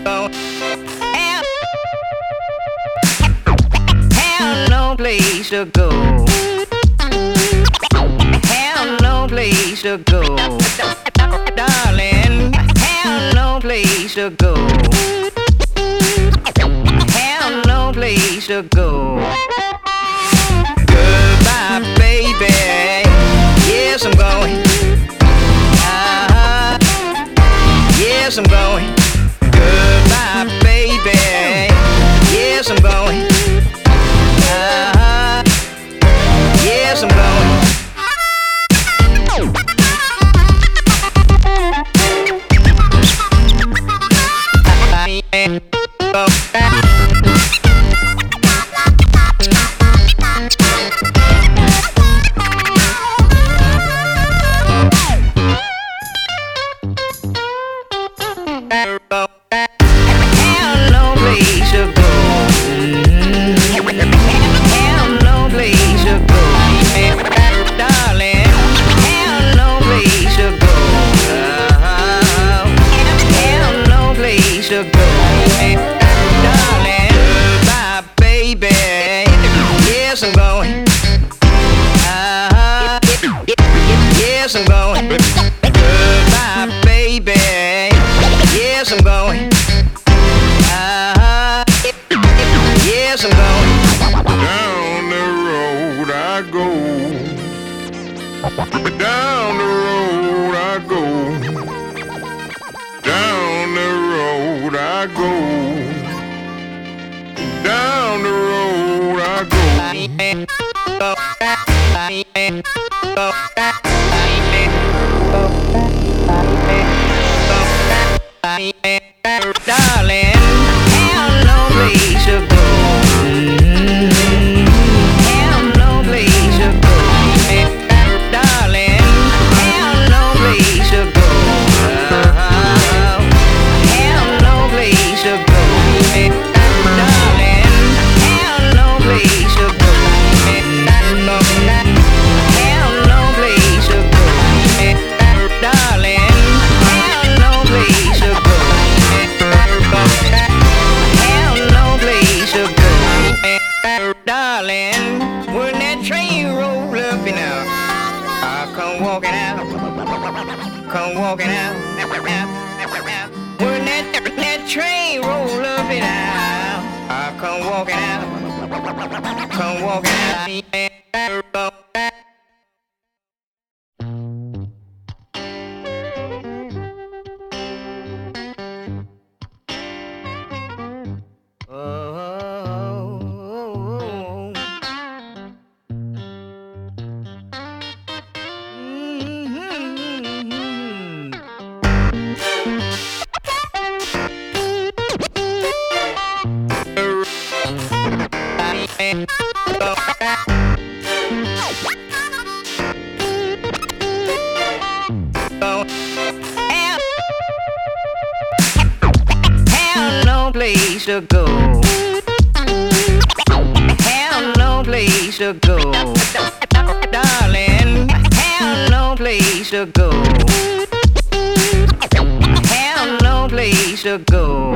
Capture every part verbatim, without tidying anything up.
Have, have no place to go. Have no place to go. Darling, have no place to go. Have no place to go. Goodbye, baby. Yes, I'm going. Uh-huh. Yes, I'm going. Goodbye, baby. Yes, I'm going. Uh-huh. Yes, I'm going. Yes, I'm going. Goodbye, baby. Yes, I'm going. Uh-huh. Yes, I'm going. Down the road I go. Down the road I go. Down the road I go. Down the road I go. Darling, have no place to go. Have no place to go. Darling, have no place to go. Have no place to go. Darling, have no place to go. Have no place to go. Darling, have no place to go. Darling, when that train roll up and out, I come walking out, come walking out. When that, that train roll up and out, I come walking out, come walking out. Have no place to go. Have no place to go. Darling, have no place to go. Have no place to go.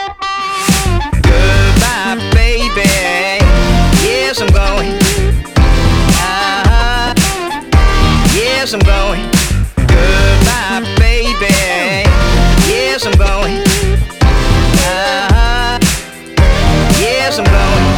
Goodbye, baby. Yes, I'm going. Uh-huh. Yes, I'm going. Goodbye, baby. Yes, I'm going. Uh-huh. Yes, I'm going.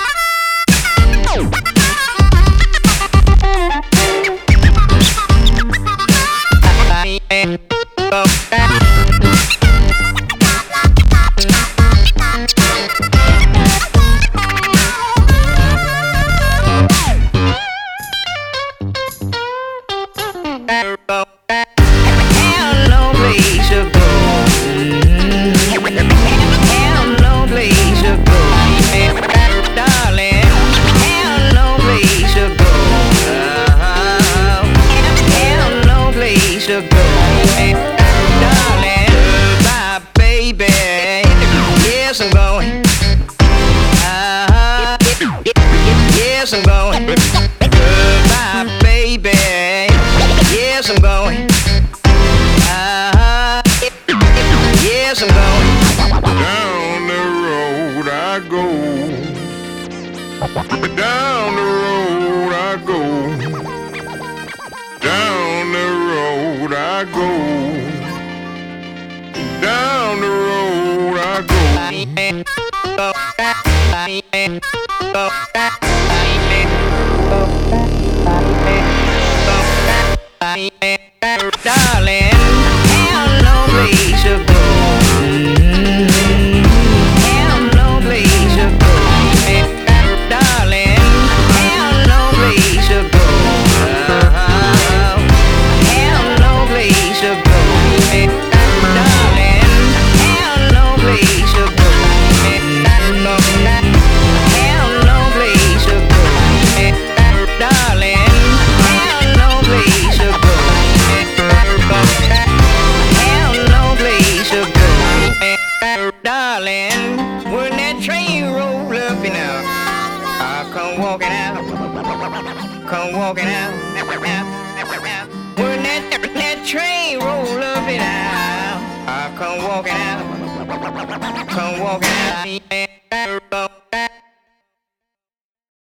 Have no place to go. Have no place to go. Darling, have no place to go. Uh-huh. Have no place to go. Darling, goodbye, baby. Yes, I'm going. Uh-huh. Yes, I'm going. Goodbye, baby. Yes, I'm going. Uh-huh. Yes, I'm going. Down the road I go. Down the road I go. Down the road I Darling, have no place to go. Have no place to go. Darling, have no place to go. Have no place to go. Darling, have no place to go. Have no place to go. Darling, have no place to go. Have no place to go. Darling, when that train roll up and out, I come walking out, come walking out. When that, that train roll up and out, I come walking out, come walking out.